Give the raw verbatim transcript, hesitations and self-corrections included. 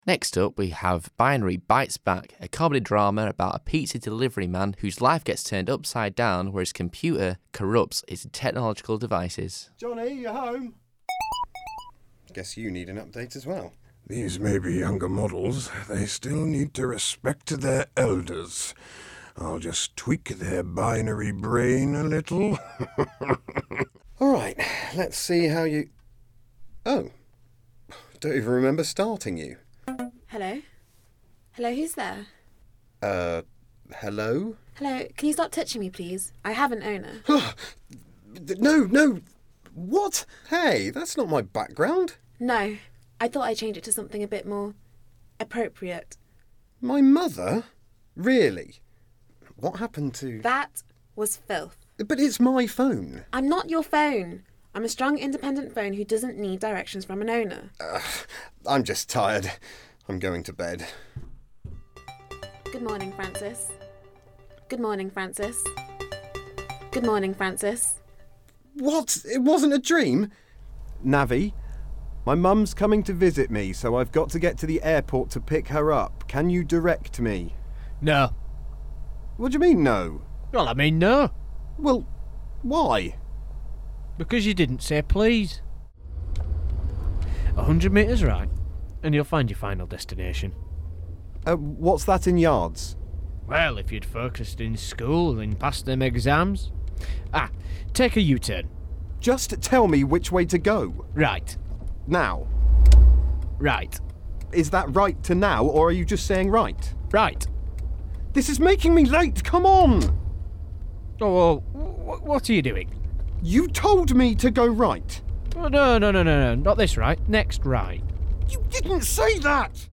Next up, we have Binary Bites Back, a comedy drama about a pizza delivery man whose life gets turned upside down where his computer corrupts his technological devices. Johnny, you home? Guess you need an update as well. These may be younger models. They still need to respect their elders. I'll just tweak their binary brain a little. All right, let's see how you... Oh, don't even remember starting you. Hello? Hello, who's there? Uh, hello? Hello, can you stop touching me, please? I have an owner. No, no. What? Hey, that's not my background. No, I thought I'd change it to something a bit more appropriate. My mother? Really? What happened to... That was filth. But it's my phone. I'm not your phone. I'm a strong, independent phone who doesn't need directions from an owner. Uh, I'm just tired. I'm going to bed. Good morning, Francis. Good morning, Francis. Good morning, Francis. What? It wasn't a dream? Navi, my mum's coming to visit me, so I've got to get to the airport to pick her up. Can you direct me? No. What do you mean, no? Well, I mean, no. Well, why? Because you didn't say please. A hundred metres right, and you'll find your final destination. Uh, what's that in yards? Well, if you'd focused in school and passed them exams. Ah, take a U-turn. Just tell me which way to go. Right. Now. Right. Is that right to now, or are you just saying right? Right. This is making me late, come on! Oh, well, wh- what are you doing? You told me to go right. Oh, no, no, no, no, no, not this right. Next right. You didn't say that!